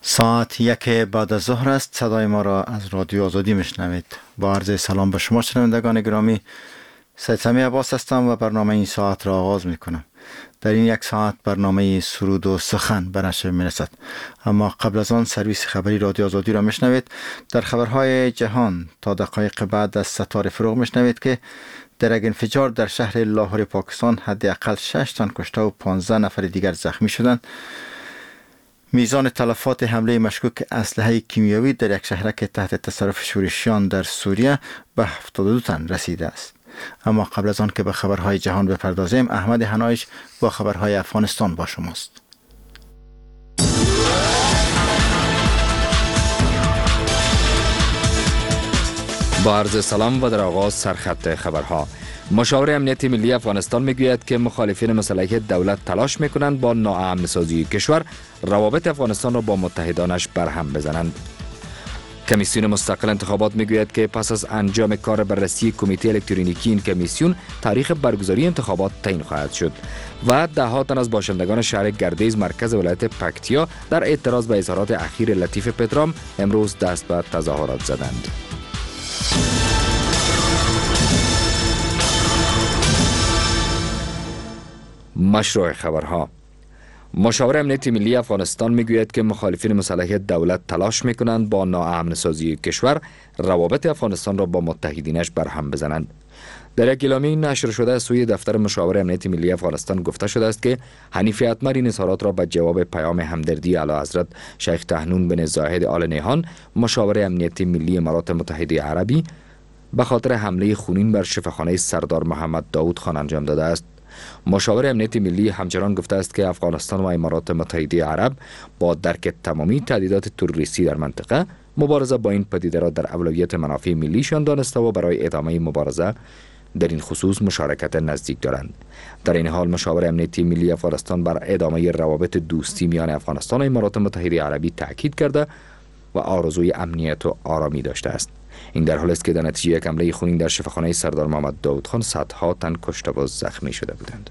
ساعت 1 بعد از ظهر است. صدای ما را از رادیو آزادی میشنوید. با عرض سلام به شما شنوندگان گرامی، سید سمیع عباس هستم و برنامه این ساعت را آغاز میکنم. در این یک ساعت برنامه سرود و سخن به نشر میرسد، اما قبل از آن سرویس خبری رادیو آزادی را میشنوید. در خبرهای جهان تا دقایق بعد از ستاره فروغ میشنوید که در یک انفجار در شهر لاهور پاکستان حداقل 6 تن کشته و 15 نفر دیگر زخمی شدند. میزان تلفات حمله مشکوک اسلحه کیمیایی در یک شهرک تحت تصرف شورشیان در سوریه به 72 تن رسیده است. اما قبل از آن که به خبرهای جهان بپردازیم، احمد حنایش با خبرهای افغانستان با شماست. با عرض سلام و در آغاز سرخط خبرها. مشاور امنیت ملی افغانستان میگوید که مخالفین مسلح دولت تلاش میکنند با ناامن سازی کشور روابط افغانستان را با متحدانش برهم بزنند. کمیسیون مستقل انتخابات میگوید که پس از انجام کار بررسی کمیته الکترونیکی این کمیسیون تاریخ برگزاری انتخابات تعیین خواهد شد و ده‌ها تن از باشندگان شهر گردیز مرکز ولایت پکتیا در اعتراض به اظهارات اخیر لطیف پدرام امروز دست به تظاهرات زدند. مشروع خبرها. مشاور امنیت ملی افغانستان میگوید که مخالفین مسلح دولت تلاش میکنند با ناامن سازی کشور روابط افغانستان را با متحدینش برهم بزنند. در یک اعلامیه نشر شده از سوی دفتر مشاور امنیت ملی افغانستان گفته شده است که حنیف اتمر این اظهارات را به جواب پیام همدردی اعلیحضرت شیخ طاحنون بن زاهد آل نهان مشاور امنیت ملی امارات متحده عربی به خاطر حمله خونین بر شفاخانه سردار محمد داود خان انجام داده است. مشاور امنیت ملی همچنان گفته است که افغانستان و امارات متحده عرب با درک تمامی تهدیدات تروریستی در منطقه مبارزه با این پدیده را در اولویت منافع ملیشان دانسته و برای ادامه مبارزه در این خصوص مشارکت نزدیک دارند. در این حال مشاور امنیت ملی افغانستان بر ادامه روابط دوستی میان افغانستان و امارات متحده عربی تاکید کرده و آرزوی امنیت و آرامی داشته است. این در حالی است که در نتیجه یک حمله خونین در شفاخانه سردار محمد داود خان صدها تن کشته و زخمی شده بودند.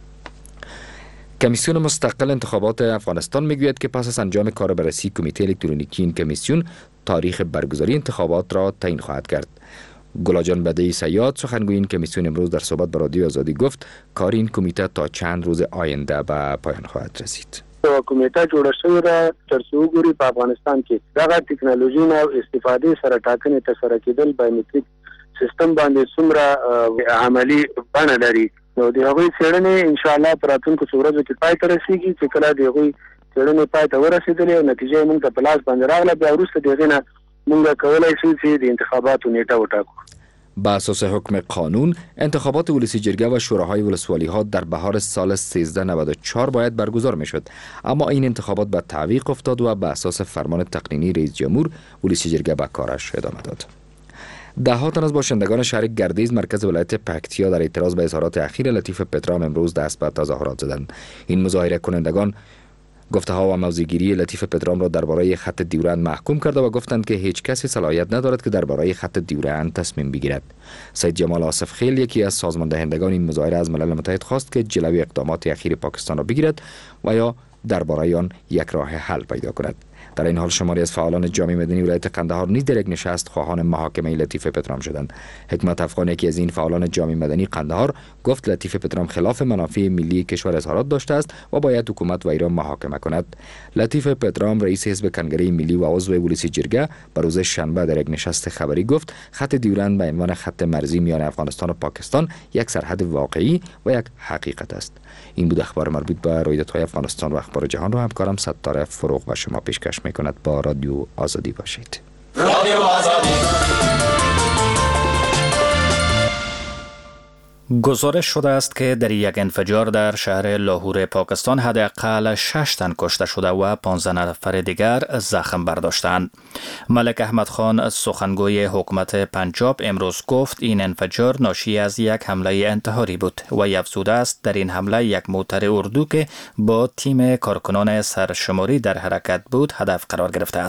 کمیسیون مستقل انتخابات افغانستان میگوید که پس از انجام کار بررسی کمیته الکترونیکی این کمیسیون تاریخ برگزاری انتخابات را تعیین خواهد کرد. گلاجان بدیعی صیاد سخنگوی این کمیسیون امروز در صحبت با رادیو آزادی گفت کار این کمیته تا چند روز آینده به پایان خواهد رسید. کمیټه جوړه شوې ده ترڅو وګوري په افغانستان کې دغه ټکنالوژي نه استفادې سره ټاکنې ترسره کېدل بایومټریک سیستم باندې څومره عملی بڼه لري. نو د هغوی څېړنې انشاءالله په راتلونکو څو ورځو کې پای ته رسېږي چې کله د هغوی څېړنې پای ته ورسېدلې او نتیجه یې موږ ته په لاس باندې راغله، بیا وروسته د هغې نه موږ کولی شو چې د انتخاباتو نیټه وټاکو. بر اساس حکم قانون انتخابات ولسی جرگه و شوراهای ولسوالی ها در بهار سال 1394 باید برگزار می شد، اما این انتخابات به تعویق افتاد و به اساس فرمان تقنینی رئیس جمهور ولسی جرگه به کارش ادامه داد. ده‌ها تن از باشندگان شهر گردیز مرکز ولایت پکتیا در اعتراض به اظهارات اخیر لطیف پدرام امروز دست به تظاهرات زدند. این مظاهره کنندگان گفته ها و موضع‌گیری لطیف پدرام را درباره خط دیورند محکوم کرده و گفتند که هیچ کسی صلاحیت ندارد که درباره خط دیورند تصمیم بگیرد. سید جمال آصف خیل یکی از سازماندهندگان این مظاهره از ملل متحد خواست که جلوی اقدامات اخیر پاکستان را بگیرد و یا درباره آن یک راه حل پیدا کند. در این حال شماری از فعالان جامعه مدنی ولایت قندهار نیز در یک نشست خواهان محاکمه لطیف پدرام شدند. حکمت افغان یکی از این فعالان جامعه مدنی قندهار گفت لطیف پدرام خلاف منافع ملی کشور اظهارات داشته است و باید حکومت وی را محاکمه کند. لطیف پدرام رئیس حزب کنگره ملی و عضو ولسی جرگه بر روز شنبه در یک نشست خبری گفت خط دیورند به عنوان خط مرزی میان افغانستان و پاکستان یک سرحد واقعی و یک حقیقت است. این بود اخبار مربوط به رویدادهای افغانستان و اخبار جهان را همکارم ستاره فروغ و شما پیشکش میکند. با رادیو آزادی باشید. رادیو آزادی. گزارش شده است که در یک انفجار در شهر لاهور پاکستان حداقل 6 تن کشته شده و 15 نفر دیگر زخم برداشتند. ملک احمد خان سخنگوی حکومت پنجاب امروز گفت این انفجار ناشی از یک حمله انتحاری بود و افزوده است در این حمله یک موتر اردو که با تیم کارکنان سرشماری در حرکت بود هدف قرار گرفته است.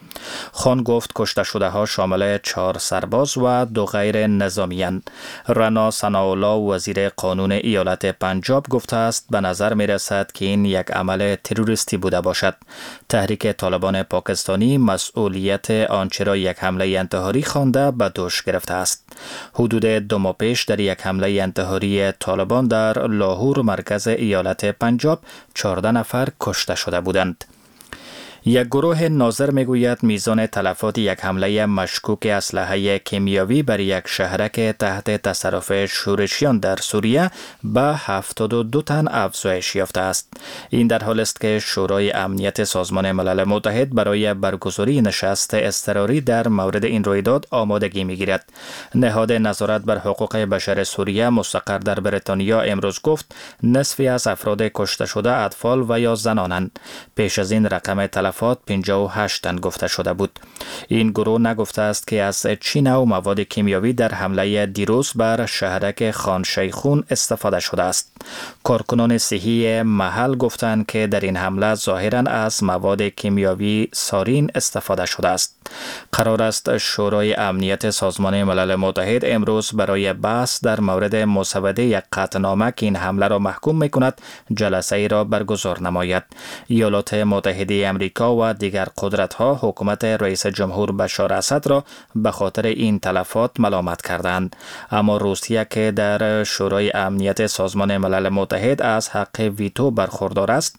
خان گفت کشته شده ها شامل 4 سرباز و 2 غیر نظامی اند. رانا ثناءالله وزیر قانون ایالت پنجاب گفته است به نظر می رسد که این یک عمل تروریستی بوده باشد. تحریک طالبان پاکستانی مسئولیت آنچه را یک حمله انتحاری خوانده به دوش گرفته است. حدود 2 ماه پیش در یک حمله انتحاری طالبان در لاهور مرکز ایالت پنجاب 14 نفر کشته شده بودند. یک گروه ناظر میگوید میزان تلفات یک حمله مشکوک اسلحه کیمیاوی بر یک شهرک تحت تصرف شورشیان در سوریه به 72 تن افزایش یافته است. این در حالی است که شورای امنیت سازمان ملل متحد برای برگزاری نشست اضطراری در مورد این رویداد آمادگی میگیرد. نهاد نظارت بر حقوق بشر سوریه مستقر در بریتانیا امروز گفت نصفی از افراد کشته شده اطفال و یا زنانند. پیش از این رقم تلفات 58 تن گفته شده بود. این گروه نگفته است که از چه نوع مواد کیمیاوی در حمله دیروز بر شهرک خان شیخون استفاده شده است. کارکنان صحی محل گفتند که در این حمله ظاهراً از مواد کیمیاوی سارین استفاده شده است. قرار است شورای امنیت سازمان ملل متحد امروز برای بحث در مورد مسوده یک قطعنامه که این حمله را محکوم می‌کند جلسه ای را برگزار نماید. ایالات متحده آمریکا و دیگر قدرت‌ها حکومت رئیس جمهور بشار اسد را به خاطر این تلفات ملامت کردند. اما روسیه که در شورای امنیت سازمان ملل متحد از حق ویتو برخوردار است،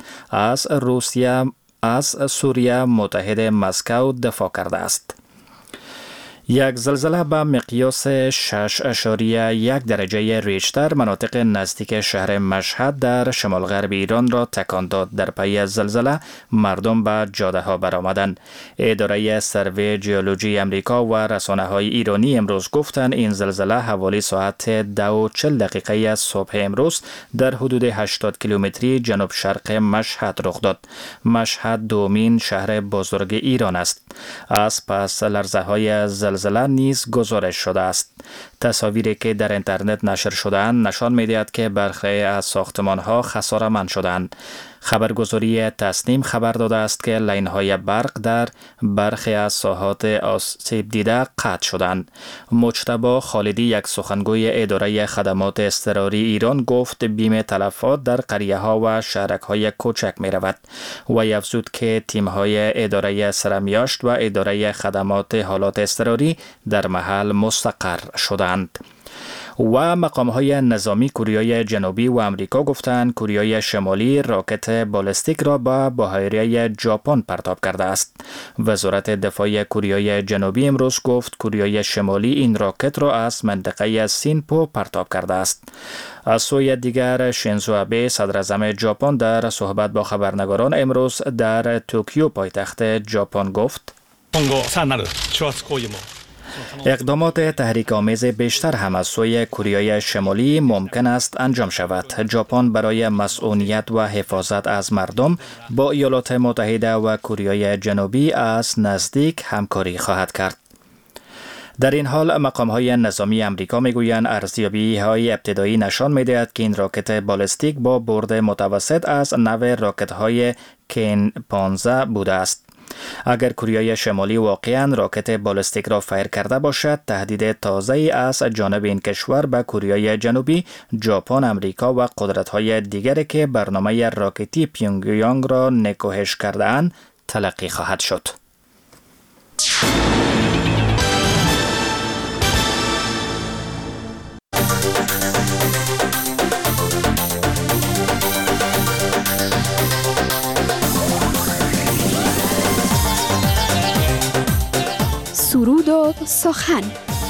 از سوریه متحد مسکو دفاع کرده است. یک زلزله به مقیاس 6.1 درجه ریشتر مناطق نزدیک شهر مشهد در شمال غرب ایران را تکان داد. در پی از زلزله مردم به جاده ها برآمدند. اداره سروی ژئولوژی آمریکا و رسانه های ایرانی امروز گفتند این زلزله حوالی ساعت 2:40 از صبح امروز در حدود 80 کیلومتری جنوب شرق مشهد رخ داد. مشهد دومین شهر بزرگ ایران است. از پس لرزه های زلزله نیز گزارش شده است. تصاویری که در اینترنت نشر شده‌اند نشان می‌دهد که برخی از ساختمان‌ها خساره‌مند شدند. خبرگزاری تسنیم خبر داده است که لاین‌های برق در برخی از ساحات آسیب دیده قطع شدند. مجتبی خالدی یک سخنگوی اداره خدمات اضطراری ایران گفت بیم تلفات در قریه‌ها و شهرک‌های کوچک می‌رود و افزود که تیم‌های اداره سرمیاشت و اداره خدمات حالات اضطراری در محل مستقر شدند. و مقام‌های نظامی کوریای جنوبی و آمریکا گفتند کوریای شمالی راکت بالستیک را به بحیره ژاپن پرتاب کرده است. وزارت دفاع کوریای جنوبی امروز گفت کوریای شمالی این راکت را از منطقه سینپو پرتاب کرده است. از سوی دیگر شینزو آبه صدر اعظم ژاپن در صحبت با خبرنگاران امروز در توکیو پایتخت ژاپن گفت اقدامات تحریک آمیز بیشتر هم از سوی کوریای شمالی ممکن است انجام شود. ژاپن برای مسئولیت و حفاظت از مردم با ایالات متحده و کوریای جنوبی از نزدیک همکاری خواهد کرد. در این حال مقام‌های نظامی آمریکا میگویند ارزیابی‌های ابتدایی نشان می‌دهد که این راکت بالستیک با برد متوسط از نوع راکت‌های کین 15 بوده است. اگر کوریای شمالی واقعاً راکت بالستیک را فیر کرده باشد، تهدید تازه‌ای از جانب این کشور به کوریای جنوبی، ژاپن، آمریکا و قدرت‌های دیگری که برنامه راکتی پیونگیانگ را نکوهش کرده‌اند تلقی خواهد شد. سرود و سخن.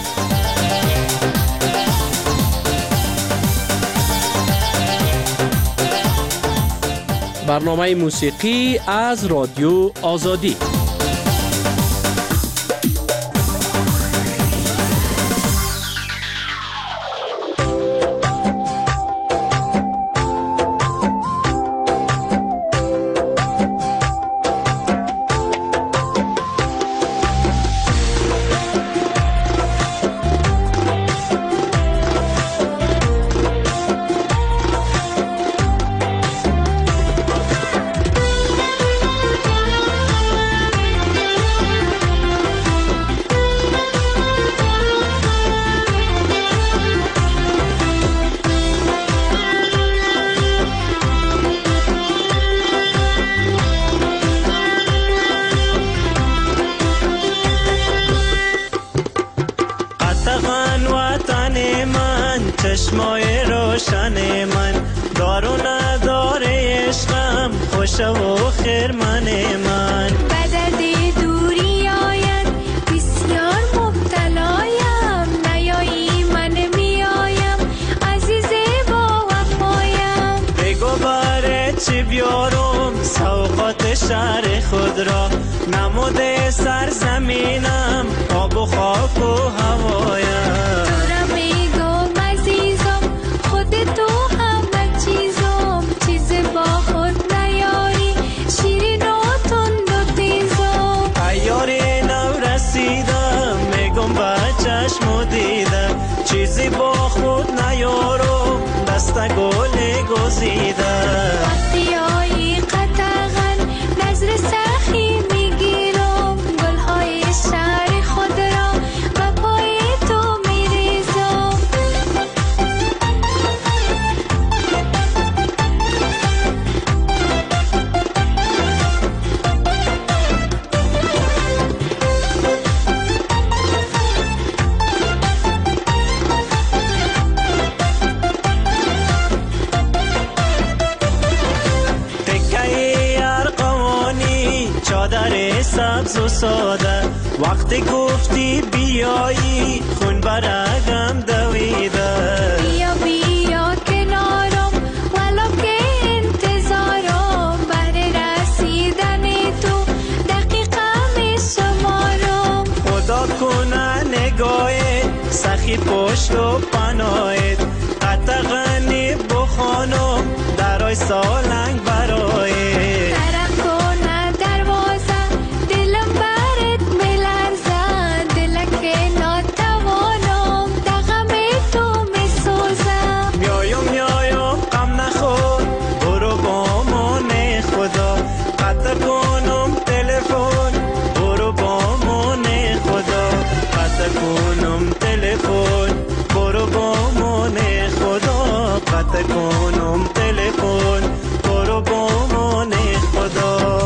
برنامه موسیقی از رادیو آزادی. باشه و خرمن من. بدد دوری آید بسیار مبتلایم، نیایی من میایم عزیز با وفایم. بگو باره چی بیارم سوقات شهر خود را، نمود سرزمینم آب و خاک و هوایم. تو را میگم عزیزم خود تو همه چیزم، چیز با خود نیاری شیرین و تند و تیزم. ایاری نو رسیدم میگم با چشم و دیدم، چیزی با خود نیارم دست گل گزیدم. وقتی آیی قطعاً نظر سخی میگیرم، گلهای شهر خود را به پای تو میریزم. چادر سبز و ساده وقتی گفتی بیایی خون برگم دویده. بیا بیا کنارم ولو که انتظارم، بهر رسیدن تو دقیقه می شمارم. خدا کنه نگاه سخی پشت و پناهت، قطعا بخوانم درای سالنگ برای. کنم تلفن برو با من خدا.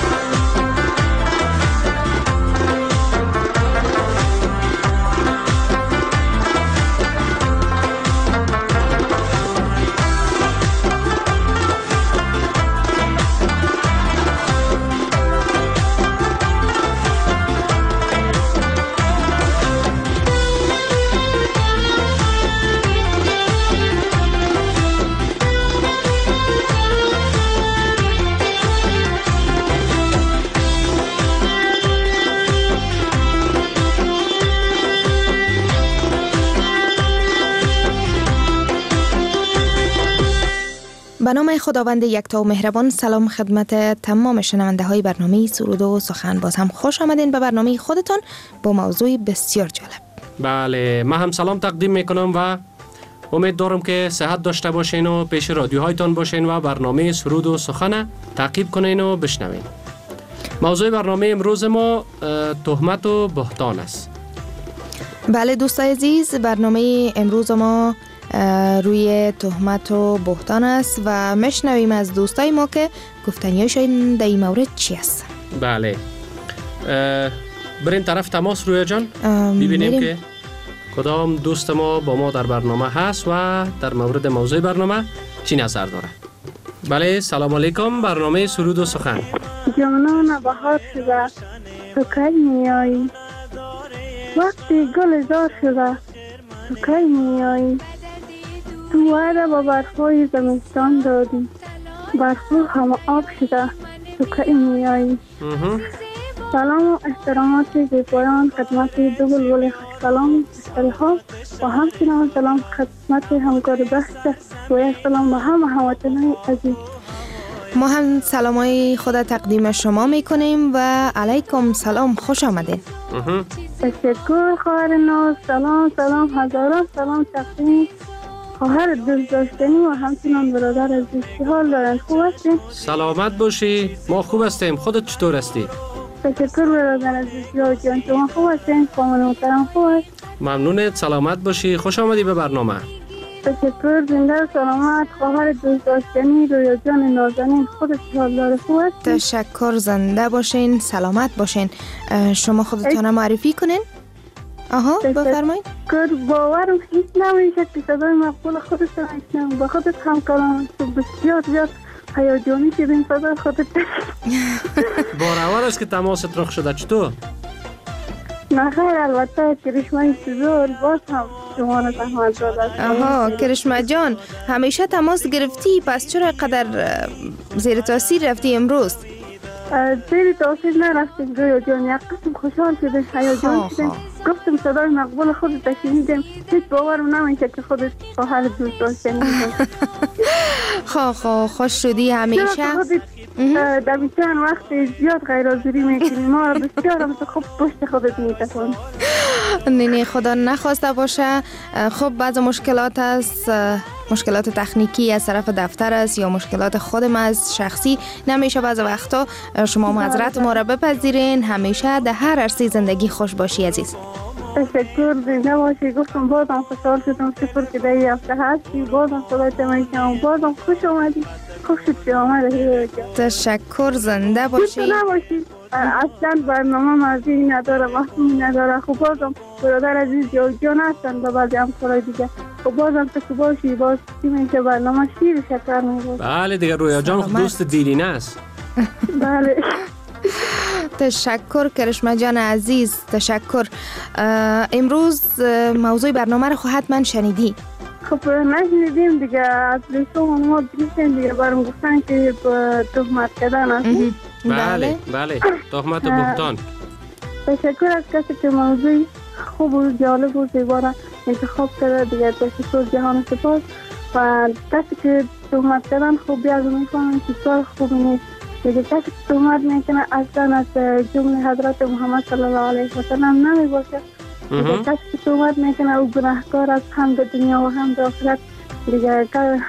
به نام خداوند یکتا و مهربان. سلام خدمت تمام شنونده های برنامه سرود و سخن. باز هم خوش آمدین به برنامه خودتان با موضوع بسیار جالب. بله، من هم سلام تقدیم میکنم و امید دارم که صحت داشته باشین و پیش رادیوهایتان باشین و برنامه سرود و سخن تعقیب کنین و بشنوین. موضوع برنامه امروز ما تهمت و بهتان است. بله دوستای عزیز، برنامه امروز ما روی تهمت و بهتان است و میشنویم از دوستای ما که گفتنیاشون در این مورد چی است. بله، بریم طرف تماس رویا جان، ببینیم که کدام دوست ما با ما در برنامه هست و در مورد موضوع برنامه چی نظر داره. بله، سلام علیکم. برنامه سرود و سخن. جانان بهار شده تو کی میایی، وقتی گل زار شده تو کی میایی. تو وعده با برفای زمستان دادی، برفو همه آب شده تو کی میایی. سلام و احترامات زیبایان خدمت دو بلبل خوشکلام ها و همچنان سلام خدمت همکار بحث و سلام به هموطنان عزیز. ما هم سلامای خود تقدیم شما میکنیم و علیکم سلام، خوش آمدین. تشکر خواهر ناز. سلام هزاران سلام تقدیم خواهر دوست داشتنی و همچنان برادر عزیز. حال دارن؟ خوب هستین؟ سلامت باشی، ما خوب هستیم. خودت چطور هستی؟ تشکر برادر عزیز. جان شما خوب هستین؟ خانم محترم خوب هست؟ ممنونت، سلامت باشی، خوش آمدی به برنامه. تشکر، زنده و سلامت خواهر دوست داشتنی رویا جان نازنین. خودت حال داره؟ خوب هست؟ تشکر، زنده باشین، سلامت باشین. شما خودتان معرفی کنین. بفرمایید. باورم هیچ نمیشه که صدای مقبول خودتان ایشنم. با خودت همکاران تو بسیار زیاد هیجانی شدیم صدا خودت. بارور است که تماست رخ شده. چطور؟ نه خیر، البته کرشمه سزور باز هم شما را زحمت داده. آها کرشمه جان، همیشه تماس گرفتی، پس چرا قدر زیر تاثیر رفتی امروز؟ زیر تاثیر نرفتیم رویا جان، یک قسم خوشحال شدیم، هیجان شدیم. گفتم صدای مقبول خودت شنیدیم، هیچ باورم نمیشه که خودت خواهر دوست داشتنی. خوش شدی همیشه. در چند وقت زیاد غیر حاضری میکنی، ما را بسیار هم خوب پشت خودت میتکن. نه خدا نخواسته باشه. خب بعض مشکلات است، مشکلات تکنیکی از طرف دفتر است یا مشکلات خودم از شخصی، نمیشه بعض وقتا شما معذرت ما را بپذیرین. همیشه در هر عرصه زندگی خوش باشی عزیز. تشکر، زنده باشی. گفتم بازم خوشحال شدم شکر که در این هفته هستی، بازم صدایت میشنم، بازم خوش آمدی. خوش شد که آمده. تشکر، زنده باشی. نباشی. اصلا برنامه مرزی نداره، محصومی نداره. خب بازم برادر عزیز جان هستن و بعضی همکارای دیگه. خب بازم تو باشی، باز چی میشه برنامه شیر شکر میباشی. بله دیگه رویا جان دوست دیرینه است. بله. تشکر کرشمه جان عزیز، تشکر. امروز موضوع برنامه رو خب حتما شنیدی. خب نشنیدیم دیگه، از لیسون ما دیگه دیگه برام گفتن که تهمت کردن است. بله تهمت بهتان. تشکر از کسی که موضوع خوب و جالب و زیبا را انتخاب کرده دیگه. تشکر، جهان سپاس. و کسی که تهمت کردن خوب بیاد میفهمن که کار خوب نیست دیگه. کسی که تهمت میکنه اصلا از جمله حضرت محمد صلی الله علیه و سلم نمی باشه دیگه. کسی که تهمت میکنه او گناهکار از هم در دنیا و هم در آخرت دیگه.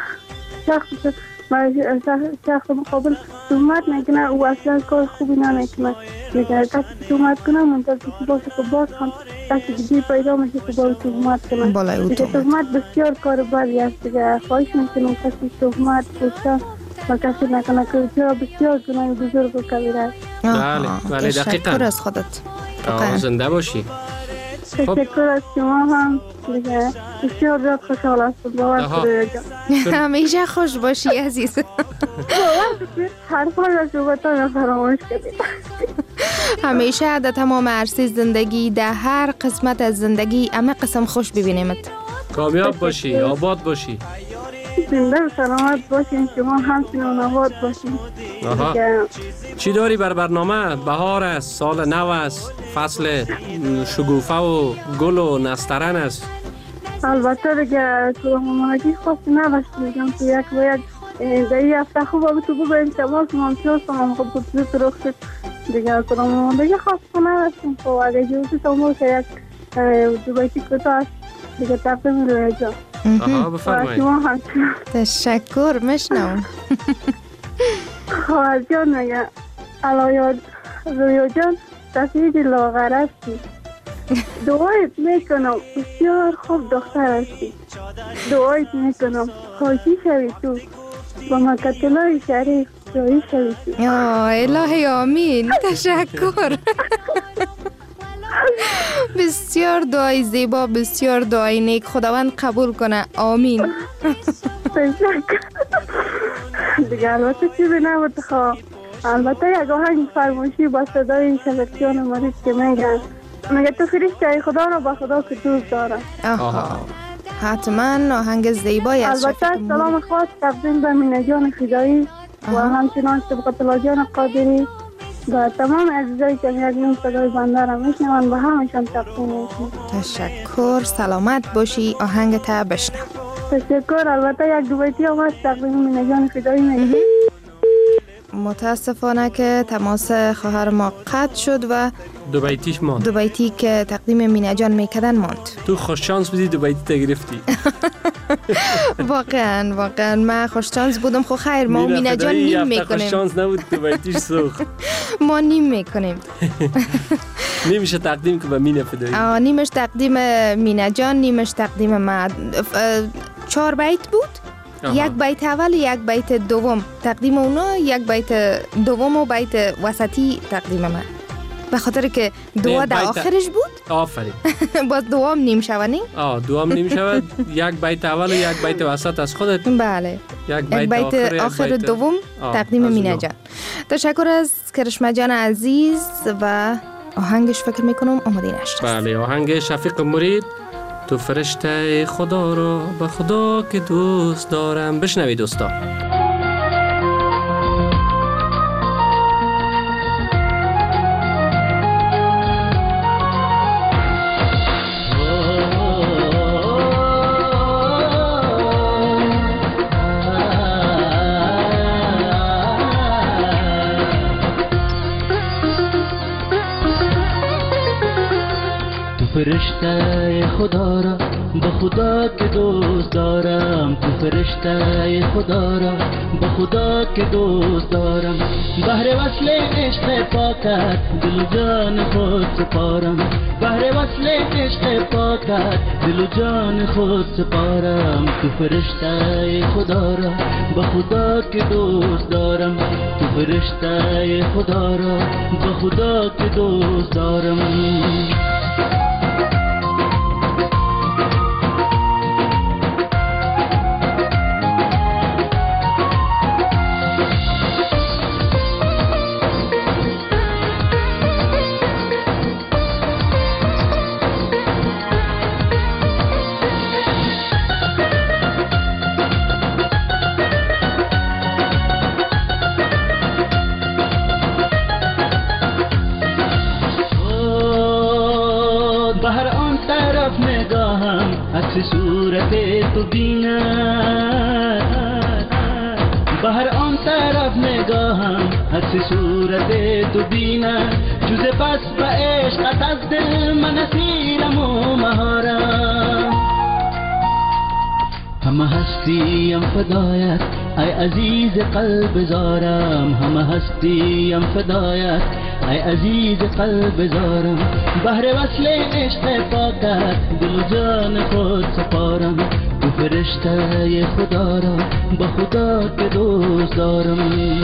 شخص مقابل تهمت میکنه او اصلا کار خوبی نمیکنه دیگه. کسی که تهمت کنه منتظر که باشه که باز هم کسی دیگه پیدا میشه که باید تهمت کنه دیگه. تهمت بسیار کار بدی است دیگه. خواهش میکنم کسی تهمت کشتن و کسی نکنه که چرا بسیار گناه بزرگ و کبیر است. بله دقیقاً. تشکر از خودت. زنده باشی. تشکر از شما هم دیگه. بسیار زیاد خوشحال هستم. باور کنید همیشه خوش باشی عزیز. باور کنید حرفان را صحبتان فراموش کردید. همیشه در تمام عرصه زندگی، در هر قسمت از زندگی همه قسم خوش ببینیمت. کامیاب باشی، آباد باشی. زنده و سلامت باشین. شما همچنان آباد باشین. چی داری بر برنامه؟ بهار است، سال نو است، فصل شگوفه و گل و نسترن است. البته دیگه مهاجی خواستی نباشتی میگم تو یک و یک در این هفته خوب آبی تو بگویم تماس ممتاز هم خب بودی رخ شد دیگه. کنم دیگه خواستی نباشتیم. خب اگه جوزی تماس یک دو بیتی کتا است دیگه تقدیم روی جا. بفرمایید. تشکر، مشنون. خواهر جان نگه علایاد رویا جان تصویج لاغر هستی. دعایت میکنم بسیار خوب دختر هستی. دعایت میکنم خواهشی شوی تو با مکتلای شریف جایی شوی تو. الهی آمین. تشکر. بسیار دعای زیبا، بسیار دعای نیک. خداوند قبول کنه. آمین. تشکر دیگه. البته چیزی نبود خواه. البته یک آهنگ فرمایشی با صدای شلکیان مریض که میگه تو فرشته خدا رو با خدا که دوست داره. حتما آهنگ زیبایی است. البته سلام خاص تقدیم به مینه جان فدایی و همچنان سبقت الله جان قادری و تمام عزیزایی که میگن صدای بنده را میشنون و همشان تقدیم میکنم. تشکر، سلامت باشی. آهنگ تا بشنم. تشکر. البته یک دو بیتی هم هست تقدیم مینه جان فدایی میگه. متاسفانه که تماس خواهر ما قطع شد و دو بیتیش ماند. دو بیتی که تقدیم مینه جان میکردن ماند. تو خوش شانس بودی دو بیتی تا گرفتی. واقعا من خوش شانس بودم. خو خیر ما مینه جان نیم میکنیم. خوش شانس نبود دو بیتیش سوخت. ما نیم میکنیم. نمیشه تقدیم که به مینه فدایی. نیمش تقدیم مینه جان، نیمش تقدیم ما. 4 بیت بود. یک بیت اول، یک بیت دوم تقدیم اونا، یک بیت دوم و بیت وسطی تقدیم من. به خاطر که دعا در آخرش بود؟ آفرین. باز دعا نیم شود نیم؟ دعا نیم شود. یک بیت اول و یک بیت وسط از خودت. بله. یک بیت آخر و دوم تقدیم مینه جان. تشکر از کرشمه جان عزیز و آهنگش فکر میکنم آماده نشد. بله، آهنگ شفیق مرید، تو فرشته خدا رو به خدا که دوست دارم. بشنوید دوستا. فرشته خدا را به خدا که دوست دارم، تو فرشته خدا را به خدا که دوست دارم، بهر وصل عشق پاکت دل و جان خود سپارم، بهر وصل عشق پاکت دل و جان خود سپارم، تو فرشته خدا را به خدا که دوست دارم، تو فرشته خدا را به خدا که دوست دارم. صورت تو بینم، بهر آن طرف نگاهم عکس صورت تو بینم، جز بس به عشقت از دل من اسیرم و مهارم، همه هستیم فدایت ای عزیز قلب زارم، همه هستیم فدایت ای عزیز قلب زارم، بهر وصل عشق پاکت دل و جان خود سپارم، تو فرشته خدا را به خدا که دوست دارم.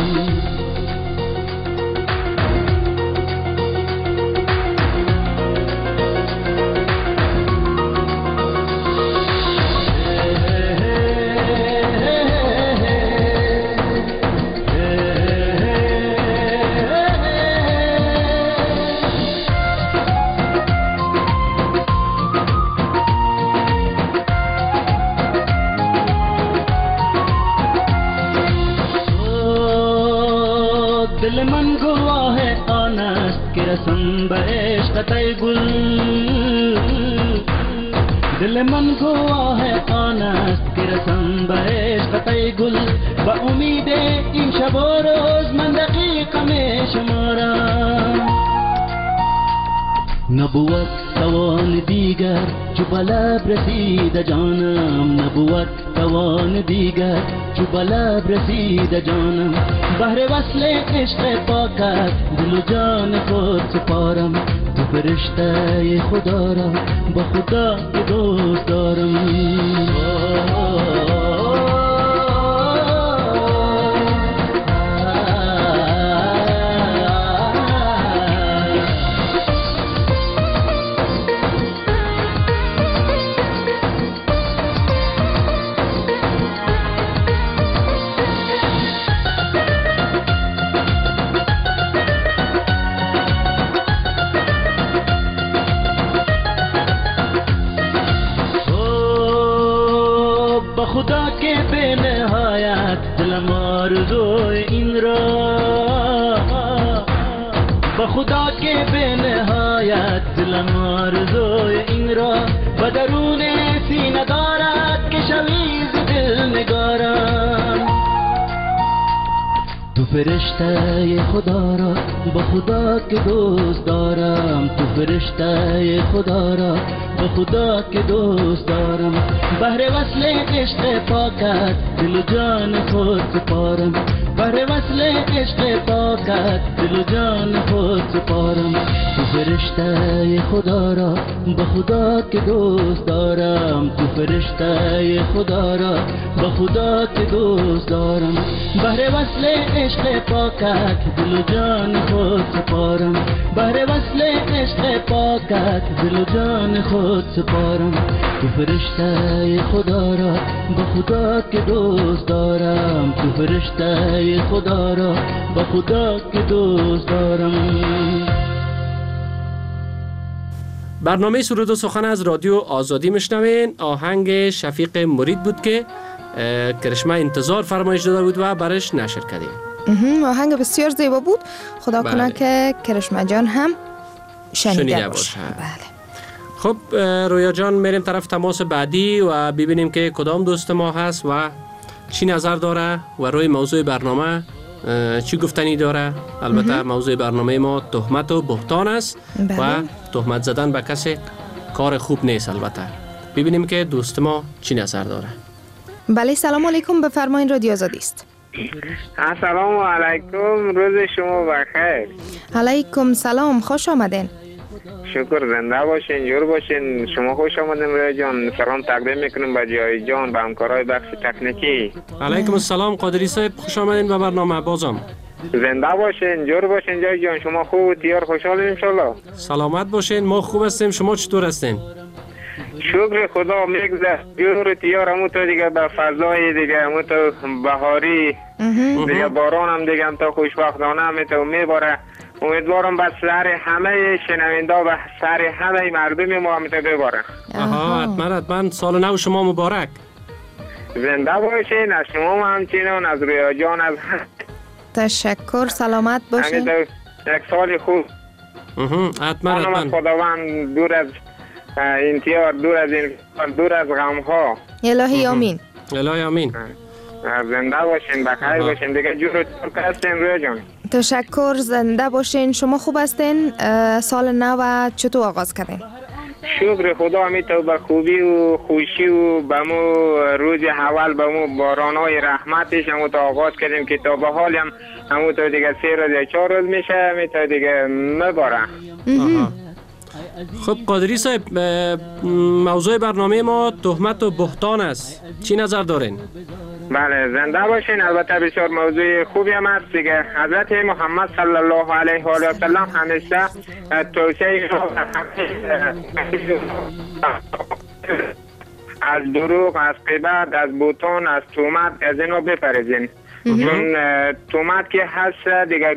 دل من گواه آن است که رسم به عشقت ای گل، دل من گواه آن است که رسم به عشقت ای گل، به امید این شب و روز من دقیقم شمارم، نبود توان دیگر چو به لب رسید جانم، نبود توان دیگر چو به لب رسید جانم، بهر وصل عشق پاکت دل و جان خود سپارم، تو فرشته خدا را با خدا که دوست دارم. خدا که به نهایت دلم آرزوی این را، با خدا که به نهایت دلم آرزوی این را، و درون سینه دارد که شوی ز دل نگارم، تو فرشته خدا را با خدا که دوست دارم، تو فرشته خدا را با خدا که دوست دارم، بهر وصل عشق پاکت دل و جان خود سپارم، بهر وصل عشق پاکت دل و جان خود سپارم. تو فرشته خدا را به خدا که دوست دارم. تو فرشته خدا را به خدا که دوست دارم. بهر وصل عشق پاکت دل و جان خود سپارم. بهر وصل عشق پاکت دل و جان خود سپارم. تو فرشته خدا را به خدا که دوست دارم. تو فرشته خدا را به خدا که دوست دارم. برنامه سرود و سخن از رادیو آزادی میشنوین. آهنگ شفیق مرید بود که کرشمه انتظار فرمایش داده بود و برش نشر کردیم. آهنگ بسیار زیبا بود. خدا کنه که کرشمه جان هم شنیده باشه. بله. خب رویا جان، میریم طرف تماس بعدی و ببینیم که کدام دوست ما هست و چی نظر داره و روی موضوع برنامه چی گفتنی داره. البته موضوع برنامه ما تهمت و بهتان است و تهمت زدن به کسی کار خوب نیست. البته ببینیم که دوست ما چی نظر داره. بله، سلام علیکم، بفرمایید، رادیو آزادی است. السلام علیکم، روز شما بخیر. علیکم سلام، خوش آمدین. شکر، زنده باشین، جور باشین. شما خوش آمدین رویا جان. سلام تقدیم میکنم به جای جان، به همکارای بخش تکنیکی. علیکم السلام قادری صاحب، خوش آمدین به برنامه. بازم زنده باشین، جور باشین جای جان. شما خوب و تیار خوشحالین انشالله. سلامت باشین، ما خوب هستیم. شما چطور هستین؟ شکر خدا میگذره، جور و تیار. همون تو دیگه به فضای دیگه، همون تو بهاری دیگه، باران هم دیگه هم تا خوشبختانه هم تو میباره. امیدوارم به سر همه شنونده و سر همه مردم ما هم تو بباره. حتما سال نو شما مبارک. زنده باشین، از شما همچنان، از رویا جان، از تشکر، سلامت باشین. یک سال خوب. حتما خداوند دور از انتیار، دور از این، دور از غم ها. الهی آمین. الهی آمین. زنده باشین، بخیر باشین دیگه. جور تو هستین رویا جان. تشکر، زنده باشین. شما خوب هستین؟ سال نو چطور آغاز کردین؟ شکر خدا، همیتو به خوبی و خوشی و به مو روز اول به مو بارانای رحمتش همو تا آغاز کردیم که تا به حال همو تا دیگه 3 روز یا 4 روز میشه همیتو دیگه مباره. خب قادری صاحب، موضوع برنامه ما تهمت و بهتان است. چی نظر دارین؟ بله، زنده باشین. البته بسیار موضوع خوبی هم هست دیگه. حضرت محمد صلی الله علیه و آله و سلم همیشه توصیه از دروغ، از غیبت، از بهتان، از تهمت، از اینا بپرهیزین. چون تهمت که هست دیگه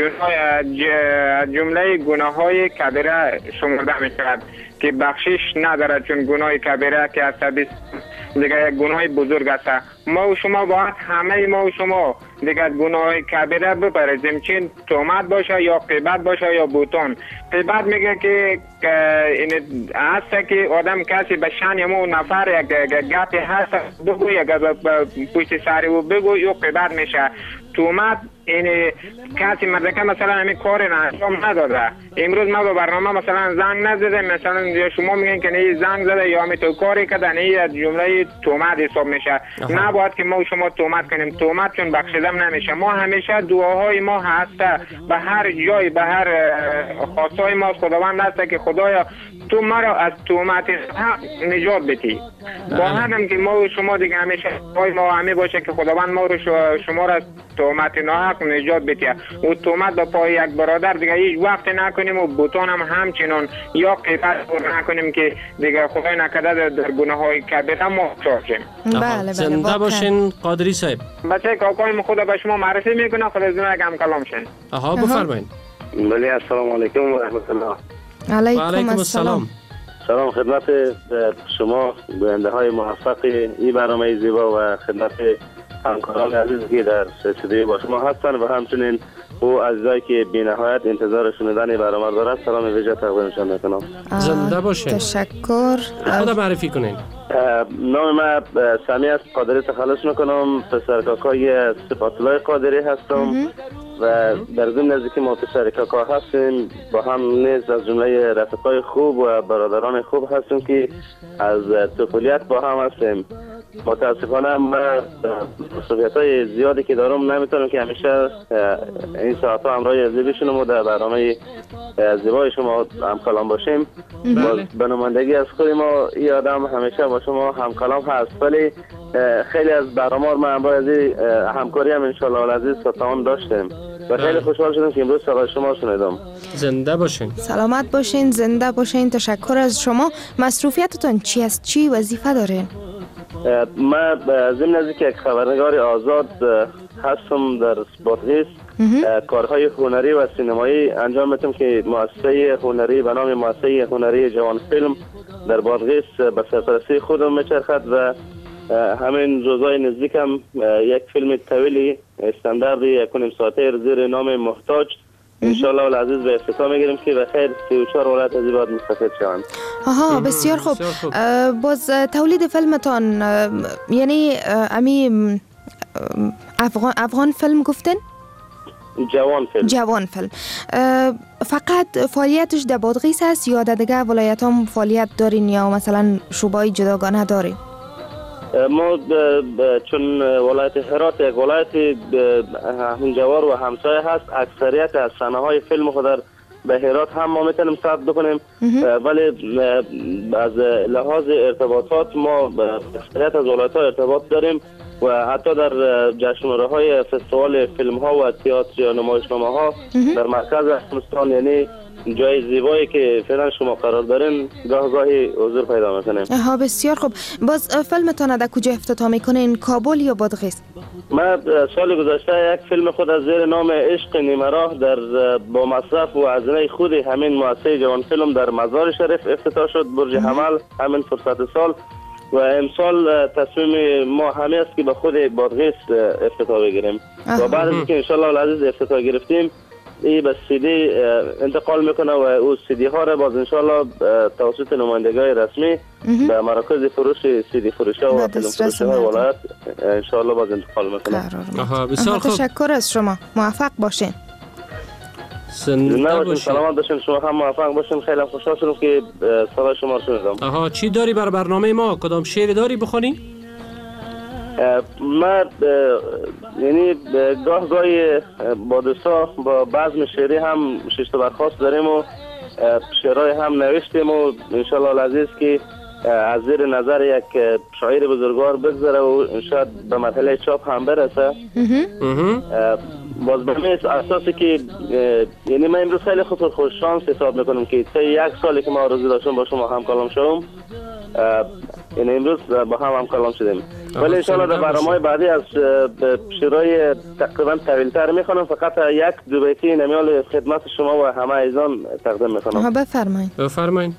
جمله گناه‌های کبیره شمرده میشود که بخشش نداره. چون گناه کبیره که هست دیگه یک گناه بزرگ است. ما و شما باید همه ما و شما دیگه گناه کبیره بپرهیزیم، چه تهمت باشه یا غیبت باشه یا بهتان. غیبت میگه که این هست که آدم کسی به شان یمو نفر یک گپی هست بگو، یک پشت سر او بگو، یا غیبت میشه. تهمت این کسی مردکه مثلا همین کار انجام نداده. امروز ما به برنامه مثلا زنگ نزده، مثلا یا شما میگن که نه زنگ زده یا همین تو کاری کرده، نه جمله تهمت حساب میشه. نباید که ما شما تهمت کنیم. تهمت چون بخشیدم نمیشه. ما همیشه دعاهای ما هست به هر جای، به هر خواستای ما خداوند هست که خدایا تو مرا از تهمت نجات بدی. با همین که ما و شما دیگه همیشه پای ما همه باشه که خداوند ما رو شما را از تهمت ناحق نجات بده. و تهمت به پای یک برادر دیگه هیچ وقت نکنیم و بتون هم همچنان یا غیبت نکنیم که دیگه خدای نکرده در گناه‌های کبیره ما شیم. بله. زنده باشین قادری صاحب. بچه کاکای خدا به شما معرفی میکنه. خدا زنده کم کلام شین. بفرمایید. بله، السلام علیکم و رحمت الله. علیکم السلام. سلام خدمت شما گوینده های موفق این برنامه زیبا و خدمت همکاران عزیز که در استودیو با شما هستن و همچنین او عزیزایی که بی‌نهایت انتظار شنیدن برنامه دارند سلام ویژه تقدیمشان میکنم. زنده باشین. تشکر. خدا معرفی کنین. نام من سمی است، قادری تخلص میکنم، پسر کاکای صفاتالله قادری هستم و در ضمن نزدیکی ما پسر کاکا هستیم. با هم نیز از جمله رفیقای خوب و برادران خوب هستیم که از طفولیت با هم هستیم متاسفانه من مسئولیت های زیادی که دارم نمیتونم که همیشه این ساعت ها همراه عزیز بشونم و در برنامه زیبای شما همکلام باشیم. به نمایندگی از خود ما این آدم همیشه با شما همکلام هست، ولی خیلی از برنامه ما همراه عزیز همکاری هم انشاءالله العزیز ستان داشتیم و خیلی خوشحال شدم که امروز صدای شما شنیدم. زنده باشین. سلامت باشین، زنده باشین. تشکر از شما. مصروفیتتون چی است؟ چی وظیفه دارین؟ من ضمن از اینکه یک خبرنگار آزاد هستم در بادغیس، کارهای هنری و سینمایی انجام میدم که مؤسسه هنری به نام مؤسسه هنری جوان فیلم در بادغیس به سرپرستی خودم میچرخد و همین روزهای نزدیکم یک فیلم طویلی استانداردی 1.5 ساعته زیر نام محتاج انشاءالله العزیز به افتتاح میگیریم که به خیر 34 ولایت از این بعد مستفید شوند. آها بسیار خوب. باز تولید فیلمتان یعنی امی افغان فیلم گفتن؟ جوان فیلم. فقط فعالیتش در بادغیس است یا در دیگه ولایت هم فعالیت دارین یا مثلا شعبه‌های جداگانه دارین؟ ما چون ولایت هرات یک ولایت همجوار و همسایه هست، اکثریت از صحنه‌های فیلم خود در به هرات هم ما میتونیم ثبت بکنیم، ولی از لحاظ ارتباطات ما به اکثریت از ولایت‌ها ارتباط داریم و حتی در جشنواره‌های فستیوال فیلم‌ها و تئاتر یا نمایشنامه‌ها در مرکز افغانستان، یعنی جای زیبایی که فعلا شما قرار دارین، گاهی حضور پیدا میکنیم. ها بسیار خوب. باز فیلمتان در کجا افتتاح میکنین؟ کابل یا بادغیس؟ من سال گذشته یک فیلم خود از زیر نام عشق نیمه راه در با مصرف و هزینه خود همین مؤسسه جوان فیلم در مزار شریف افتتاح شد، برج حمل، همین فرصت سال و امسال تصمیم ما همه است که به خود بادغیس افتتاح بگیریم و بعد از اینکه انشالله العزیز افتتاح گرفتیم ای به سیدی انتقال میکنه و او سیدی ها را باز انشالله توسط نمایندگان رسمی به مراکز فروش سیدی فروش و فیلم فروش های ولایت انشالله باز انتقال میکنه. بسیار خوب. تشکر از شما. موفق باشین. زنده باشین. سلامت باشین. شما هم موفق باشین. خیلی خوشحال شدم که صدای شما رو شنیدم. چی داری بر برنامه ما؟ کدام شعر داری بخونی؟ ما یعنی گاهی با دوستا با بزم شعری هم ششت برخواست داریم و شعرهای هم نوشتیم و انشالله العزیز که از زیر نظر یک شاعر بزرگوار بگذره و شاید به مرحله چاپ هم برسه. باز به همین اساسی که یعنی من امروز خیلی خوش شانس حساب میکنم که تا یک سالی که ما آرزو داشتم با شما هم کلام شدم، یعنی امروز با هم کلام شدیم، ولی انشاءالله در برنامه‌های بعدی از شعرهای تقریبا طویل‌تر میخوانم، فقط یک دو بیتی نمیال خدمت شما و همه عزیزان تقدیم میکنم. بفرمایید.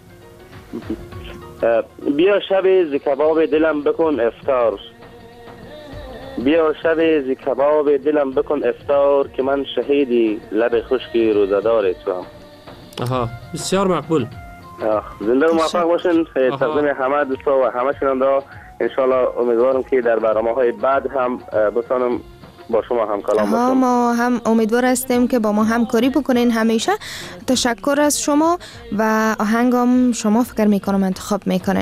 بیا شب ز کباب دلم بکن افطار، بیا شب ز کباب دلم بکن افطار که من شهیدی لب خشکی روزدار توام. بسیار مقبول. زنده و موفق باشین. تقدیم همه دوستا و همه شنونده انشالله امیدوارم که در برنامه‌های بعد هم بتونم با شما هم کلام بکنم. ما هم امیدوار هستیم که با ما همکاری بکنین همیشه. تشکر از شما و آهنگم شما فکر میکنم انتخاب میکنین.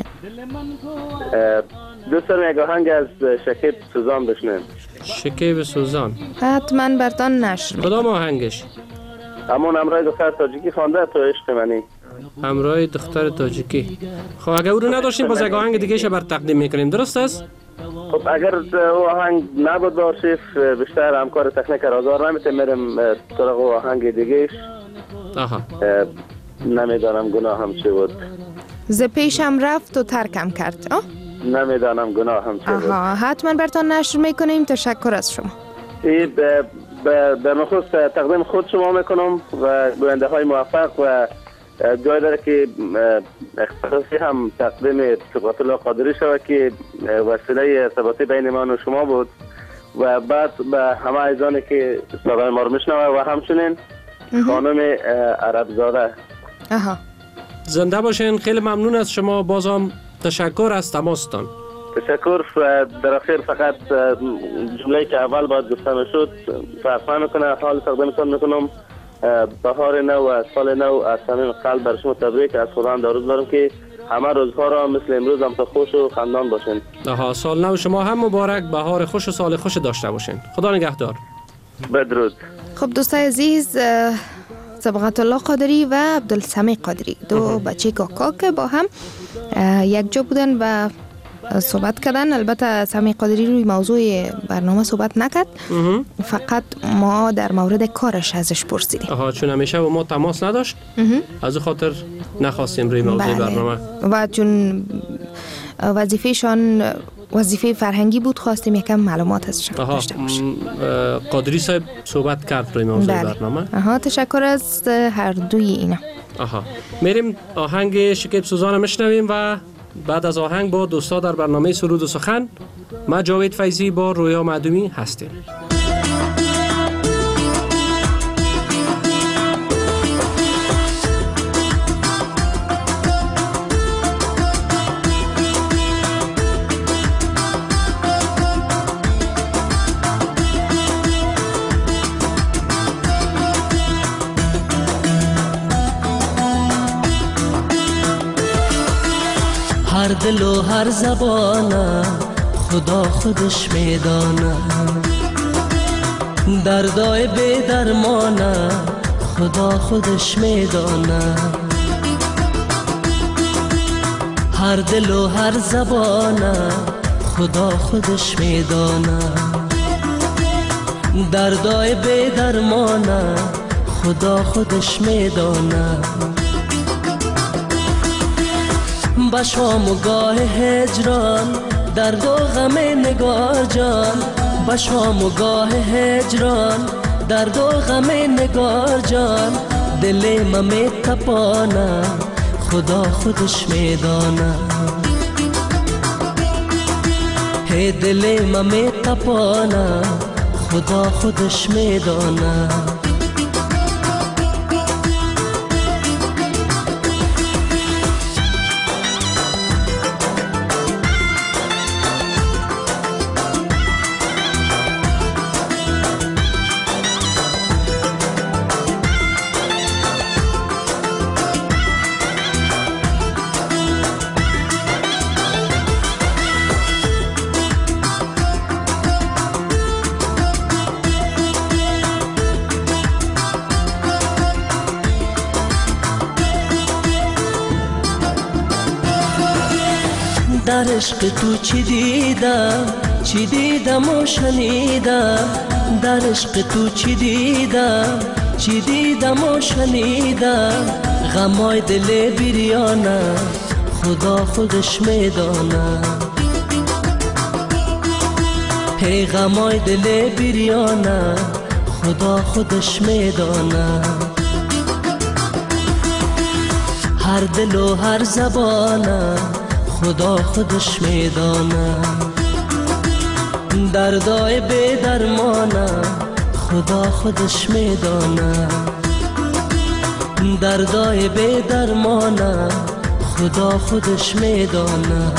دوست دارم یک آهنگ از شکیب سوزان بشنویم. شکیب سوزان حتما برتان نشر. کدام آهنگش؟ همون همراه دختر تاجیکی خوانده تو عشق منی. همراه دختر تاجیکی. خب اگر او رو نداشتیم باز یک آهنگ دیگه شو بر تقدیم میکنیم، درست است؟ خب اگر او آهنگ نبود باشیف بیشتر همکار تکنیک رازار نمیتونیم طرق آهنگ دیگهش. نمیدانم گناه هم چی بود. ز پیشم رفت و ترکم کرد. نمیدانم گناه هم چی بود. حتما برتان نشر میکنیم. تشکر از شما. به نخص تقدیم خود شما میکنم و گوینده های موفق و جای داره که اختصاصی هم تقدیم صفات الله قادری شود که وسیله ارتباطی بین من و شما بود و بعد به همه عزیزانی که صدای ما رو میشنوه و همچنین خانم عربزاده. زنده باشین. خیلی ممنون از شما. بازم تشکر از تماستان. تشکر. در آخر فقط جمله‌ای که اول باید گفتم شد فرق نمیکنه. حال تقدیمتون میکنم بهار نو و سال نو از صمیم قلب بر شما تبریک. از خدا هم آرزو دارم که همه روزها را مثل امروز هم خوش و خندان باشین. سال نو شما هم مبارک، بهار خوش و سال خوش داشته باشین. خدا نگهدار. بدرود. خب دوستای عزیز، صبغت الله قادری و عبدالسمیع قادری دو بچه کاکا که با هم یک جا بودن و صحبت کردن. البته سمیع قادری روی موضوع برنامه صحبت نکرد، فقط ما در مورد کارش ازش پرسیدیم. چون همیشه با ما تماس نداشت، از خاطر نخواستیم روی موضوع برنامه. و چون وظیفهشان وظیفه فرهنگی بود، خواستیم یکم معلومات ازش داشته باشیم. قادری صاحب صحبت کرد روی موضوع برنامه. تشکر از هر دوی اینا. میریم آهنگ شکیب سوزان میشنویم و بعد از آهنگ با دوستا در برنامه سرود و سخن ما جاوید فیضی با رویا معدومی هستیم. هر دل و هر زبانه خدا خودش میدانه، دردای بی درمانه خدا خودش میدانه. هر دل و هر زبانه خدا خودش میدانه، دردای بی درمانه خدا خودش میدانه. با شام و گاه هجران درد و غم نگار جان، با شام و گاه هجران درد و غم نگار جان. دل ما می تپانه خدا خودش میدانه، هی دل ما می تپانه خدا خودش میدانه. در عشق تو چی دیدم و شنیدم، در عشق تو چی دیدم و شنیدم. غمای دل بریانه خدا خودش میدانه، هی غمای دل بریانه خدا خودش میدانه. هر دل و هر زبانه خدا خودش میدانه، دردای بی درمانه خدا خودش میدانه، دردای بی درمانه خدا خودش میدانه.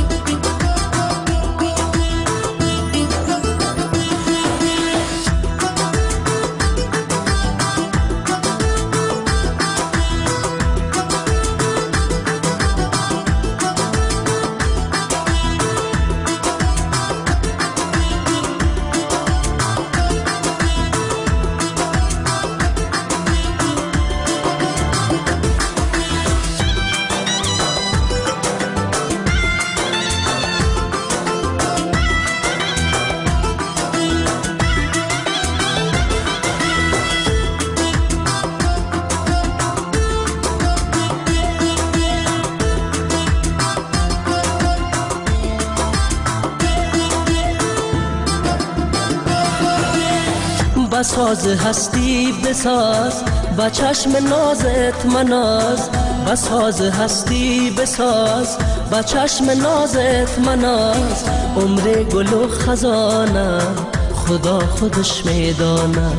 بساز هستی بساز با چشم نازت مناز، بساز هستی بساز با چشم نازت مناز. عمر گل و خزانه خدا خودش میدانه،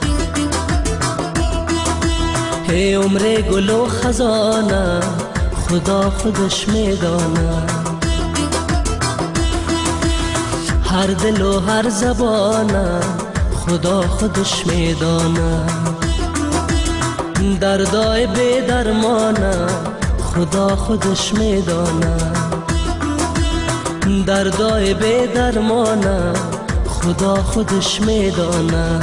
هی عمر گل و خزانه خدا خودش میدانه. هر دل و هر زبانه خدا خودش میدانه، دردای بی درمانه خدا خودش میدانه، دردای بی درمانه خدا خودش میدانه.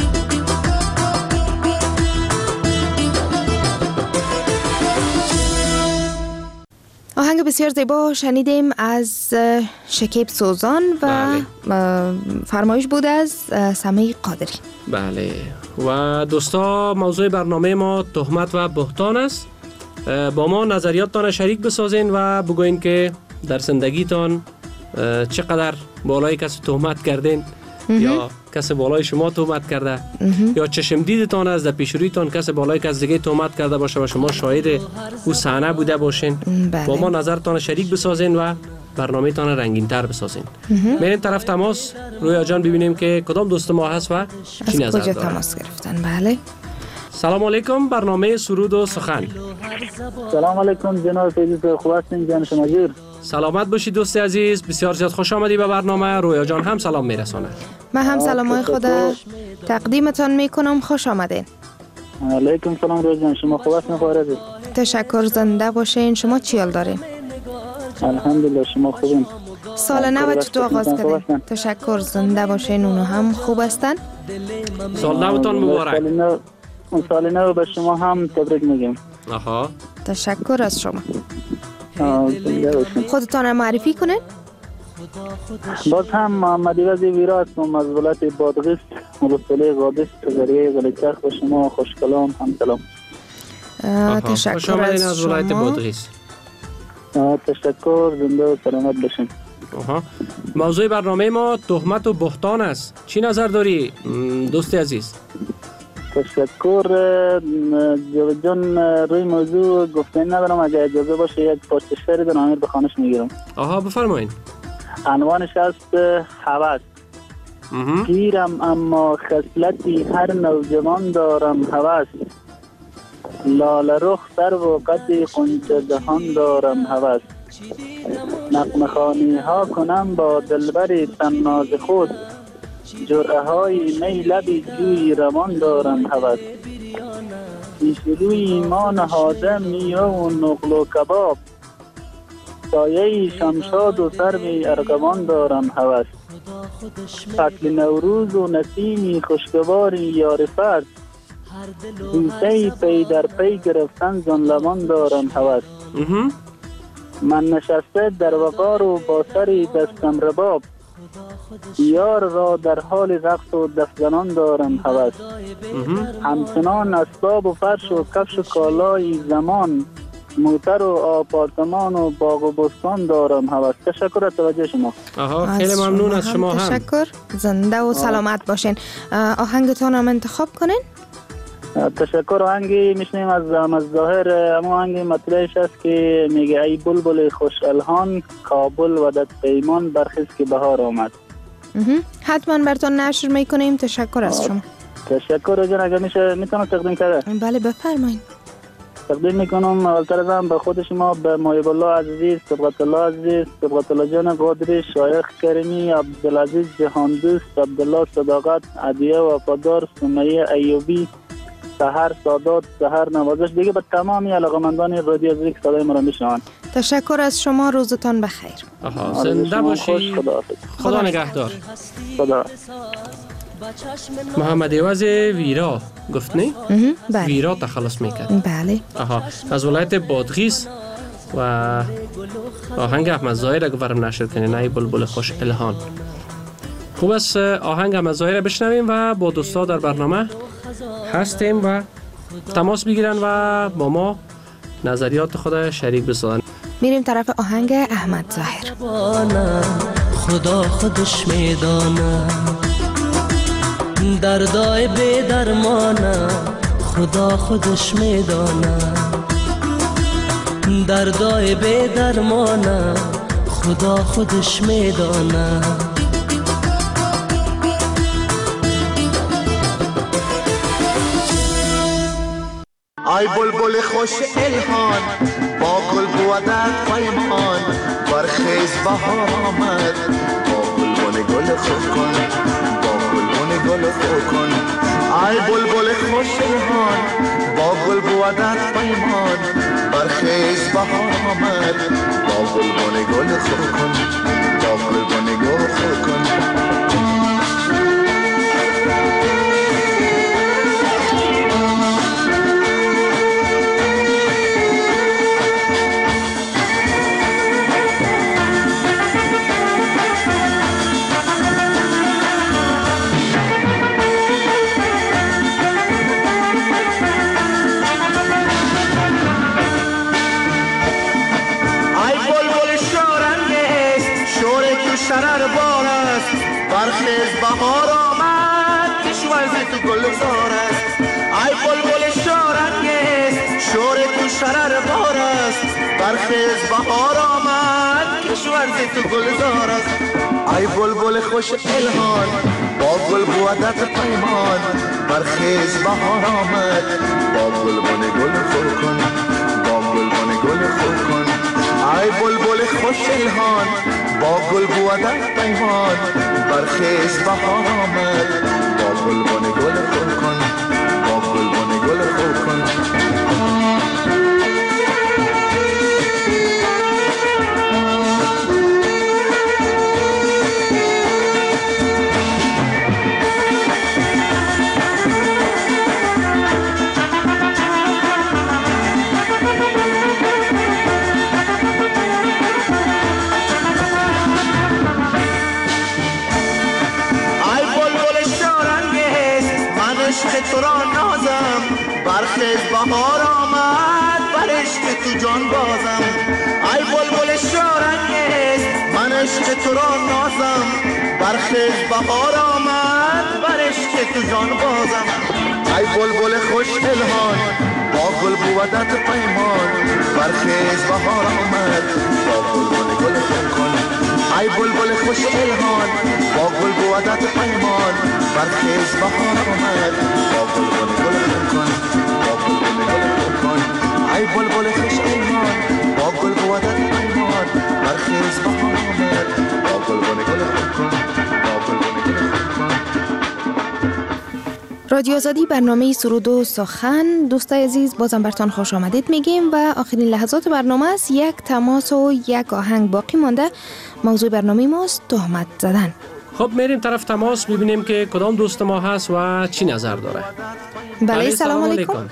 آهنگ بسیار زیبا شنیدیم از شکیب سوزان و فرمایش بود از سمیع قادری. بله و دوستا، موضوع برنامه ما تهمت و بهتان است. با ما نظریاتتان شریک بسازین و بگوین که در زندگیتان چقدر بالای کسی تهمت کردین یا کسی بالای شما تهمت کرده یا چشم دیدتان از در پیشرویتان کسی بالای کسی دیگه تهمت کرده باشه و شما شاهد او صحنه بوده باشین. با ما نظرتان شریک بسازین و برنامه تان رنگین تر بسازین. بریم طرف تماس. رویا جان ببینیم که کدام دوست ما هست و چی نظر داره. تماس گرفتن. بله. سلام علیکم، برنامه سرود و سخن. سلام علیکم جناب عزیز، خوب هستین؟ جان شما گیر. سلامت باشید دوست عزیز، بسیار زیاد خوش آمدی به برنامه. رویا جان هم سلام میرسانه. من هم سلامای خدا تقدیمتان میکنم. خوش آمدین. علیکم سلام رویا جان، شما خوب هستین؟ خوارزی. تشکر، زنده باشین. شما چی حال دارین؟ الحمدلله، شما خوبین؟ سال نو چطور آغاز کردین؟ تشکر، زنده باشین. اونو هم خوب هستن. سال نوتان مبارک. سال نو به شما هم تبریک میگم. آها، تشکر از شما. خودتان معرفی کنین. باز هم محمد عوض ویرا هستم از ولایت بادغیس، ولسوالی قادس، قریه گلیچرخ. به شما خوش کلام، هم سلام. تشکر از شما. ولایت بادغیس. تشکر، زنده و سلامت باشین. موضوع برنامه ما تهمت و بهتان است. چی نظر داری دوست عزیز؟ تشکر جاوید جان، روی موضوع گفتن ندارم. اگر اجازه باشه یک پارچه شعری در امیر بخوانش میگیرم. آها، بفرمایید. عنوانش است هوس. پیرم اما خصلتی هر نوجوان دارم هوس، لاله رخ سر و قد غنچه دهان دارم هوس، نغمه خوانی ها کنم با دلبر طناز خود، جرعه های می لبی جوی روان دارم هوس، پیشروی ایمان نهاده میوه و نقل و کباب، سایه شمشاد و سرو ارغوان دارم هوس، فصل نوروز و نسیمی خوشگواری یار فرد، بوسه پی در پی گرفتن زن لبان دارم هوس، من نشسته در وقار و با سری دستم رباب، یار را در حال رقص و دف زنان دارم هوس، همچنان اسباب و فرش و کفش و کالای زمان، موتر و آپارتمان و باغ و بستان دارم هوس. تشکر از توجه شما. آها، خیلی ممنون از شما هم. تشکر، زنده و سلامت باشین. آهنگتون هم انتخاب کنین. تشکر. آهنگی میشنیم از ظاهر. اما آهنگی مطلعش است که میگه ای بلبل خوش الهان، کابل ودت پیمان برخیز که بهار آمد. حتما براتون نشر میکنیم. تشکر از شما. تشکر جان. اگر میشه میتونم تقدیم کرده؟ بله بفرمایید. تقدیم میکنم اولتر از هم به خود شما، به مایب الله عزیز، صبغت الله عزیز، صبغت الله جان قادری، شایخ کریمی، عبدالعزیز جهان دوست، عبدالله صداقت، عدیه وفادار، سمیه ایوبی، سحر سادات، سحر نوازش، دیگه به تمامی علاقمندان رادیو عزیزی که صدای ما را میشنوند. تشکر از شما. روزتان بخیر. زنده باشی. خدا نگهدار. خدا. محمد عوض ویرا گفت نه؟ بله. ویرا تخلص میکرد. بله. از ولایت بادغیس و آهنگ احمد ظاهر اگه برام نشر کنین، ای بلبل خوش الهان. خوب است آهنگ احمد ظاهر بشنویم و با دوستا در برنامه هستیم و تماس بگیرن و با ما نظریات خود شریک بسازن. میریم طرف آهنگ احمد ظاهر. خدا خودش میدانه، دردای بی درمانه خدا خودش میدانه، دردای بی درمانه خدا خودش میدانه. ای بلبل خوش الهان، با گل بودت پیمان، برخیز بهار آمد، با گلبن گل خود کن، با گلبن گل خود کن. ای بلبل خوش الهان، با گل بودت پیمان، برخیز بهار آمد با گلبن گل خو کن با گلبن گل خو کن شرر بار است برخیز بهار آمد کشور تو گلزار است ای بلبل شارنگیز شور تو شرر بار است برخیز بهار آمد کشور تو گلزار است ای بلبل خوش الهان با گل بودت پیمان برخیز بهار آمد با گلبن گل خو کن با گلبن گل خو کن ای بلبل خوش الهان با گل بودت پیمان برخیز بهار آمد با گلبن گل خو کن با گلبن گل خو کن تو را نازم برخیز بهار آمد بر عشق تو جان بازم ای بلبل شارنگیز من عشق تو را نازم برخیز بهار آمد بر عشق تو جان بازم ای بلبل خوش الهان با گل بودت پیمان برخیز بهار آمد با گلبن گل خو کن ای بلبل خوش الهان با گل بودت پیمان برخیز بهار آمد با گلبن گل خو کن با گلبن گل خو کن ای بلبل خوش الهان با گل بودت پیمان برخیز بهار آمد با گلبن گل خو کن با گلبن گل خو کن. رادیو آزادی برنامه سرود و سخن. دوستای عزیز بازم برتان خوش آمدید میگیم و آخرین لحظات برنامه است. یک تماس و یک آهنگ باقی مانده. موضوع برنامه ماست تهمت زدن. خب میریم طرف تماس ببینیم که کدام دوست ما هست و چی نظر داره. بله سلام علیکم.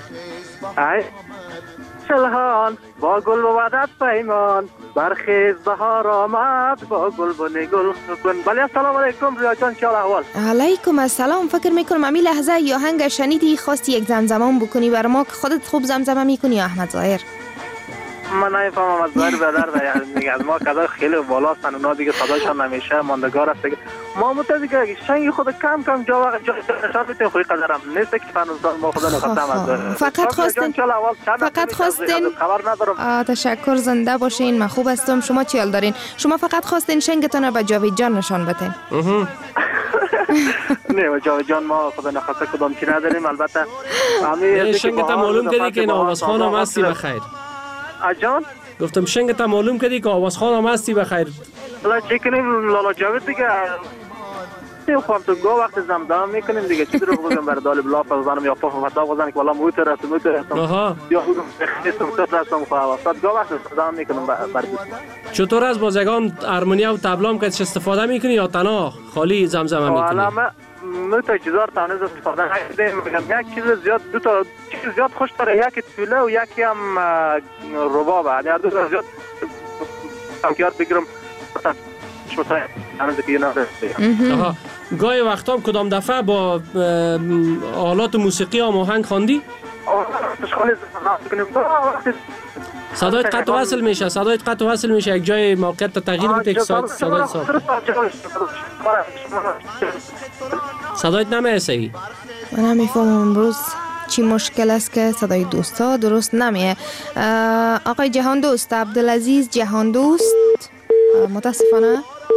شلهان با گل و ودت پیمان برخیز بهار آمد با گلبن گل کن. بله السلام علیکم ریا جان، چه احوال؟ علیکم السلام. فکر میکنم امی لحظه یا آهنگ شنیدی خواستی یک زمزمه بکنی بر ما که خودت خوب زمزمه میکنی یا احمد ظاهر؟ من نمیفهمم از ظاهر بدر میگه ما کذا خیلی بالا هستن اونا دیگه صداشان نمیشه ماندگار است دیگه. ما متأسفانه شنگ خود کم کم جا نشان میتونیم خوی قدرم نیست که فنوزان ما خدا نخواستم از فقط خواستین خبر ندارم. تشکر، زنده باشین. من خوب هستم. شما چی حال دارین؟ شما فقط خواستین شنگتون رو به جاوید جان نشان بدین. نه جاوید جان ما خدا نخواسته کدام چی نداریم. البته همین شنگتون معلوم کردی که این آوازخوان هم هستی بخیر. جان گفتم شنگت هم معلوم کردی که آوازخوان هم هستی بخیر. لا چی کنیم لالا جاوید دیگه خواهم تو گاه وقت زمزمه میکنیم دیگه. چی رو بگم بر دال بلا بزنم یا پاف فتا بزنم که والا موت رسم یا خستم تو رسم خواهم گاه وقت زمزمه میکنم بر چطور از بازگان ارمونیا و طبلام که استفاده میکنی یا تنها خالی زمزمه میکنی؟ ما تا چیزا رو تنها استفاده نکردیم. یک چیز زیاد دو تا چیز زیاد خوش داره، یکی توله و یکی هم ربابه. هر دو تا زیاد یاد بگیرم گاهی وقتا کدام دفعه با آلات موسیقی آهنگ خواندی؟ صدایت قطع وصل میشه. صدایت قطع وصل میشه. یک جای موقعیت تغییر بده که صدایت صدایت نمیرسه. من نمیفهمم امروز چی مشکل است که صدای دوستا درست نمیه. آقای جهان دوست، عبدالعزیز جهان دوست، متاسفانه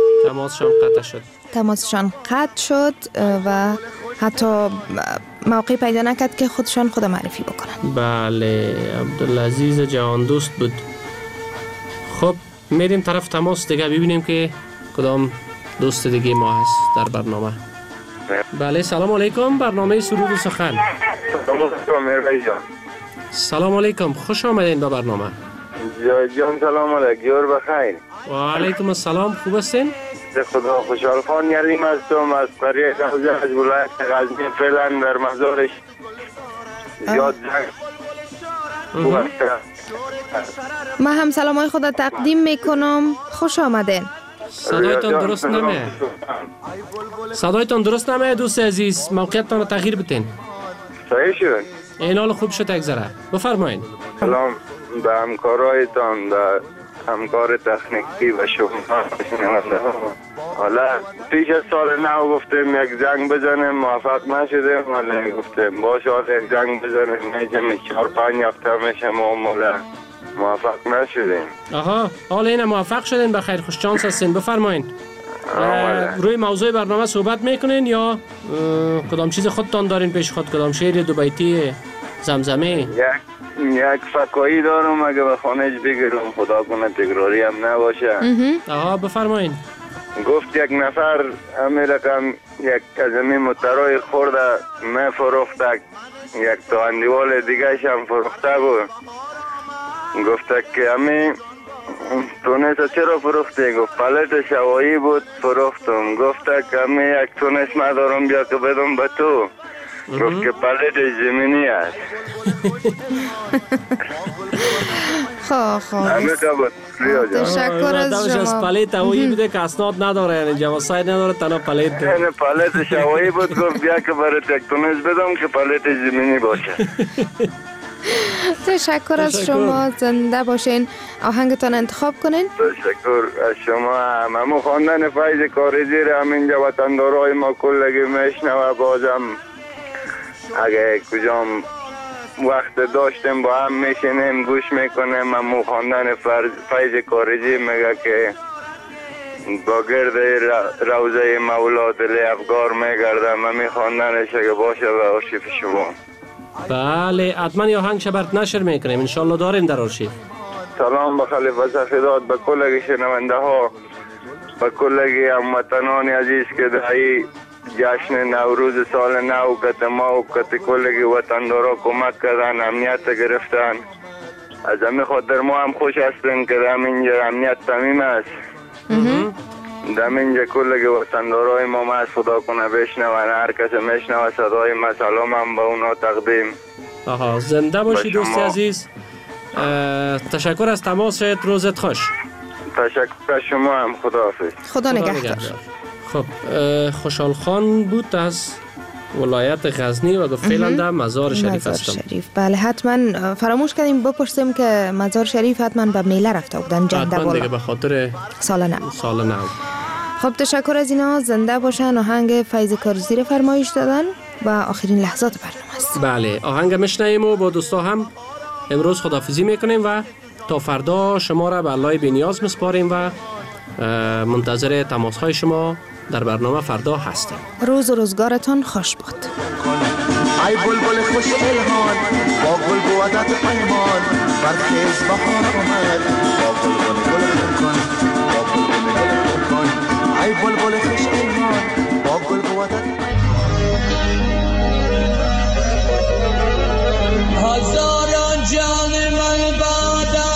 تماسشان قطع شد و حتی موقعی پیدا نکرد که خودشان خود معرفی بکنن. بله عبدالعزیز جهان دوست بود. خب میریم طرف تماس دیگه ببینیم که کدام دوست دیگه ما هست در برنامه. بله سلام علیکم. برنامه سرود و سخن. سلام علیکم. سلام علیکم، خوش آمدین به برنامه. جان سلام علیکم، یور بخیر. و علیکم السلام، خوب هستین؟ خدا خوشحال خان یلیم هستم از قریه روزه از ولایت غزنی. فعلا در مزارش زیاد جنگ خوب است. ما هم سلامای خود تقدیم میکنم. خوش آمدین. صدایتان درست نمیه دوست عزیز، موقعیتان رو تغییر بتین. صحیح شد. این حال خوب شد اگذره، بفرمایین. سلام به همکارایتان، به همکار تکنیکی و شما. حالا پیش از سال نو گفتیم یک زنگ بزنیم، موفق نشدیم. حالا گفتیم باشه یک زنگ بزنیم، میجم 4-5 هفته میشه معامله موفق نشدیم. آها، حالا این موفق شدین، بخیر خوش شانس هستین. بفرمایین. روی موضوع برنامه صحبت میکنین یا کدام چیز خودتان دارین پیش خود؟ کدام شعر دو بیتی زمزمه؟ یک فکایی دارم، اگه به خانهش بگیرم خدا کنه تکراری هم نباشه. آها بفرمایین. گفت یک نفر همین رقم یک از همین مترای خورده می فروخته، یک تا اندیوال دیگه هم فروخته بود. گفته که همین تونس چرا فروختی؟ گفت پلت شوایی بود فروختم. گفته که همین یک تونس ندارم بیا که بدم به تو. گفت که پلت زمینی است. تشکر از شما. از پلیت هوایی بوده که اسناد نداره، یعنی جواسایت نداره، تنها پلیت داره. یعنی پلیت شوایی بود. گفت بیا که برات یک تونس بدم که پلیت زمینی باشه. تشکر از شما، زنده باشین. آهنگتان انتخاب کنین. تشکر از شما. همه خواندن فیض کارزی را همینجا وطندارای ما کلگی میشنوه. بازم اگه کجام وقت داشتیم با هم میشینیم گوش میکنیم. همه خواندن فیض کارزی میگه که با گرد روزه مولا دل افگار میگردم. همه خواندنش اگه باشه و آرشیف شما. بله حتما یه آهنگ شبرت نشر میکنیم انشالله، داریم در آرشیف. سلام به خلیفه سفیدات، به کلگی شنونده ها، به کلگی هموطنان عزیز که دایی جشن نوروز سال نو کت ما و کت کلگی وطندارا کمک کردن، امنیت گرفتن. از همین خاطر ما هم خوش هستیم که در اینجا امنیت تمیم است. در اینجا کلگی وطندارای ما از خدا کنه بشنون، هر کس میشنوه صدای ما سلامم به اونا تقدیم. آها زنده باشی دوستی عزیز. تشکر از تماست، روزت خوش. تشکر از شما هم، خداحافظ. خدا نگهدار. خب خوشحال خان بود از ولایت غزنی و گفت فعلا در مزار شریف هستم. بله حتما فراموش کردیم بپرسیم که مزار شریف حتما به میله رفته بودن جنده بالا. دیگه به خاطر سال نو. خب تشکر از اینا، زنده باشن. آهنگ فیض کارزی رو فرمایش دادن و آخرین لحظات برنامه است. بله آهنگ میشنویم و با دوستا هم امروز خداحافظی میکنیم و تا فردا شما را به الله بی‌نیاز میسپاریم و منتظر تماس های شما در برنامه فردا هستیم. روز و روزگارتان خوش باد. ای بلبل خوش الهان با گل بودت پیمان، برخیز بهار آمد با گل کن، با گل کن. ای بلبل خوش الهان با گل بودت هزاران جان من بادا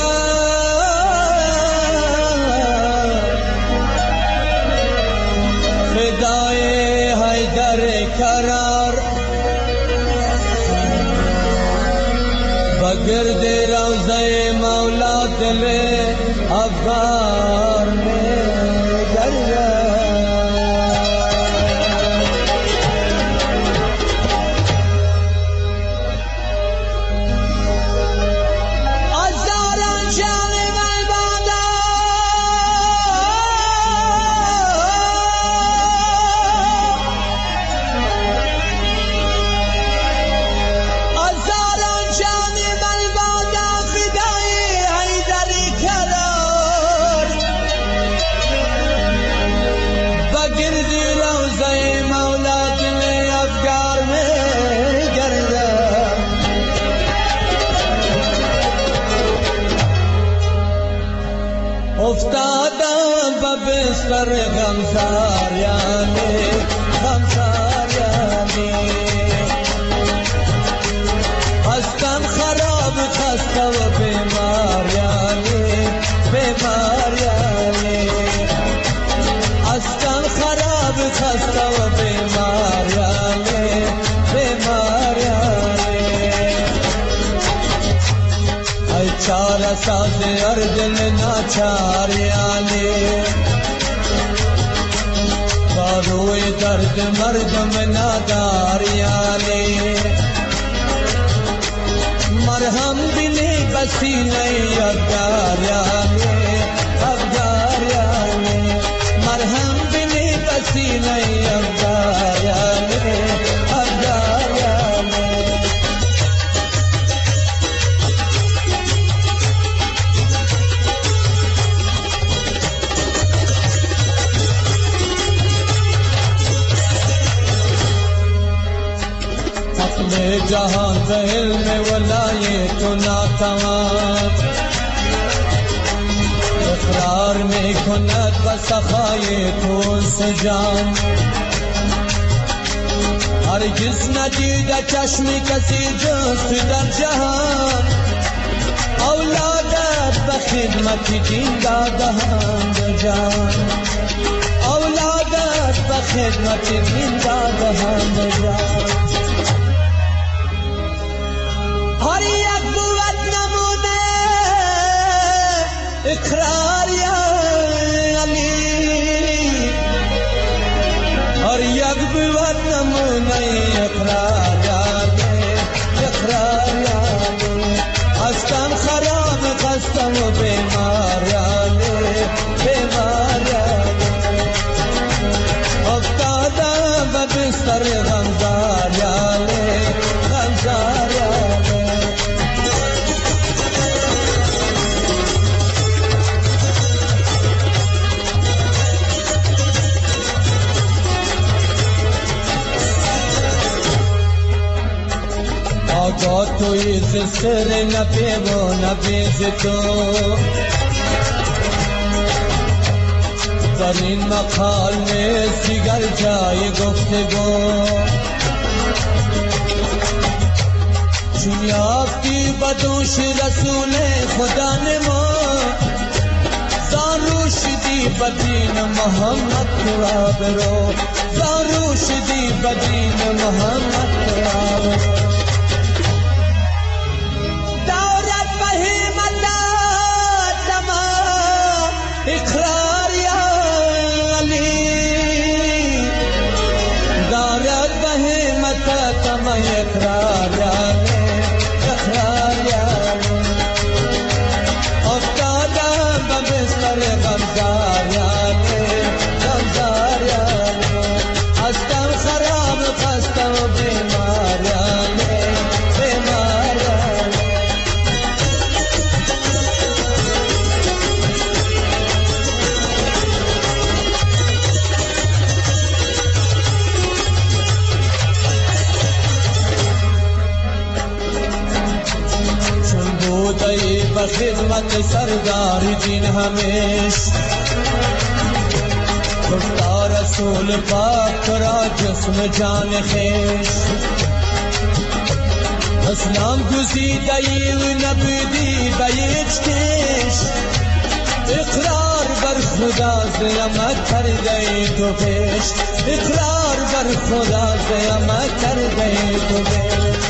فدای حیدر کرار، بگرد روزه مولا دل افغار میں گرد. افتادم به بستر غمزاریانی، هستم خراب خسته و بیماریانی. چاره ساز هر دل ناچار یالی با روی درد مردم نادار یالی مرهم بینی بسینه افگار یالی افگار یالی مرهم بینی بسینه افگار یالی افگار یالی جهان به علم ولایت و ناتمام اقرار می کند و سخای تو سجان هرگز ندیده چشمی کسی جست در جهان اولادت به خدمت دین دادهاند جان اولادت به خدمت دین دادهاند جان هر یک بود نمونه اقرار یا علی هر یک بود نمونه اقرار یا علی اقرار یا علی هستم خراب خستم و بیمار یا علی بیمار یا علی افتادم به بستر غمزار یا علی غمزار یا علی آگاه توی سر نبی و نبیز تو در این مقال نیست دیگر جای گفتگو چون یافتی بدوش رسول خدا نما زان روشدی بدین محمد را برو زان روشدی بدین محمد را برو اقرار یا علی دارد بهمت تم اقرار یا علی اقرار یا علی افتادم به بستر غمزار یا علی غمزار یا علی هستم خراب خستم و بیمار یا علی بیمار یا علی به خدمت سردار دین همیش گفتا رسول پاک را جسم جان خیش اسلام گزیده ای و نبودی به هیچ کش اقرار بر خدا زیامت کرده ای تو پیش اقرار بر خدا زیامت کرده ای تو پیش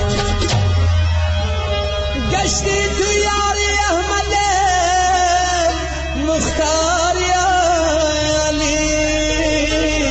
گشتی تو یاری احمد مختار یا علی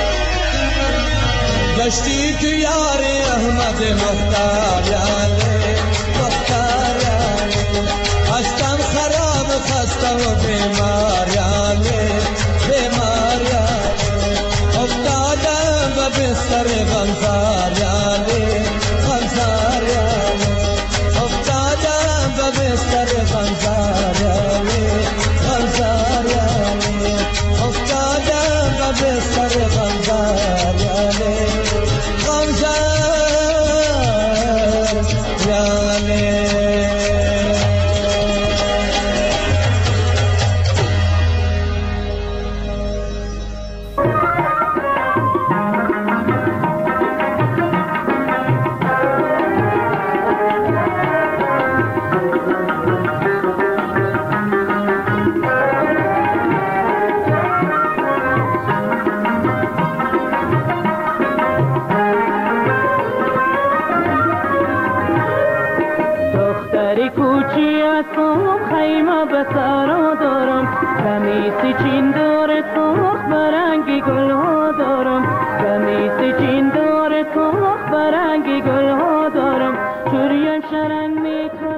گشتی تو یاری احمد مختار یا علی مختار یا علی هستم خراب خستم و بیمار یا علی بیمار یا علی افتادم به بستر غمزار یا علی غمزار یا علی افتادم به بستر غمزار یا علی غمزار یا علی افتادم به بستر غمزار یا علی غمزار یا علی اسم خیمه به سرا دارم قمیص چین داره سرخ برنگی گل ها دارم قمیص چین داره سرخ برنگی گل ها دارم چوریم شرنگ میکنم